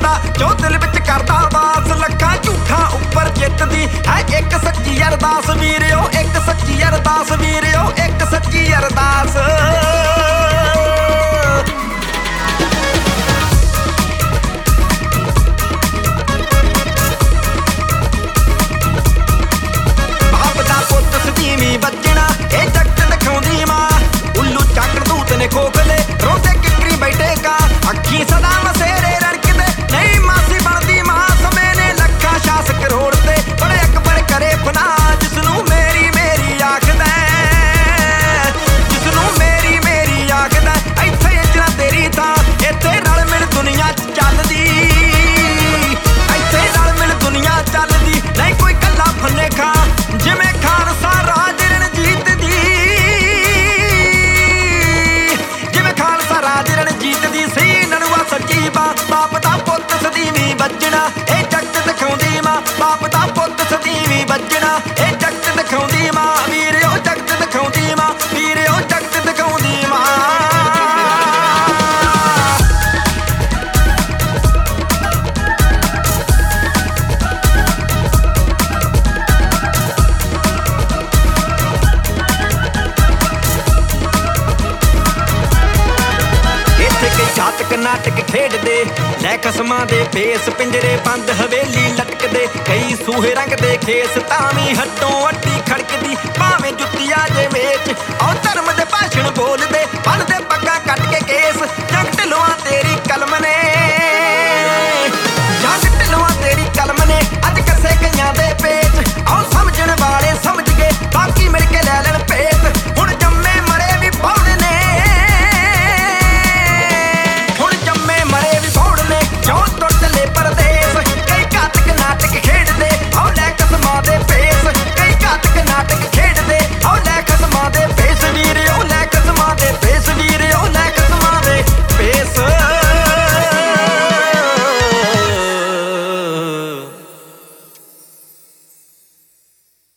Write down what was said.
दा जो दिल विच करदा वास। लखां झूठां उपर जितदी है एक सच्ची अरदास वीरियो, एक सच्ची अरदास वीरियो, एक सच्ची अरदास। बाप दा पुत्त सदीवी बजना ए जगत दिखाउंदी मां। उल्लू चाकड़ दूत ने खोखले रोंदे किकरी बैठे का। अखी सदा मसेरे रड़कदे नहीं मासी बनदी मां। समय ने लखा शास करोड़ ते बड़े अकबर करे फना। जिसनू मेरी मेरी आखदा, जिसनू मेरी मेरी आखदा इत्थे इजना तेरी थां। इत्थे रल मिल दुनिया चलदी, इत्थे रल मिल दुनिया चलदी नहीं कोई कल्ला फन्ने खां। जिवें खालसा राज रणजीत दी, जिवें खालसा राज रणजीत दी सही नलुआ सच्ची मां। बाप दा पुत्त सदीवी बजना ए जगत दिखाउंदी मां। बाप दा पुत्त सदीवी बजना ए जगत दिखाउंदी मां। वीरियो जगत दिखाउंदी मां, वीरियो जगत दिखाउंदी मां। जातक नाटक खेडदे लै खसमां दे भेस। पिंजरे बंद हवेली लटकदे कई सूहे रंग दे खेस। तावी हड्डों हड्डी खड़कदी भावें जुत्तिया जे वेच। औ धर्म दे भाषण बोलदे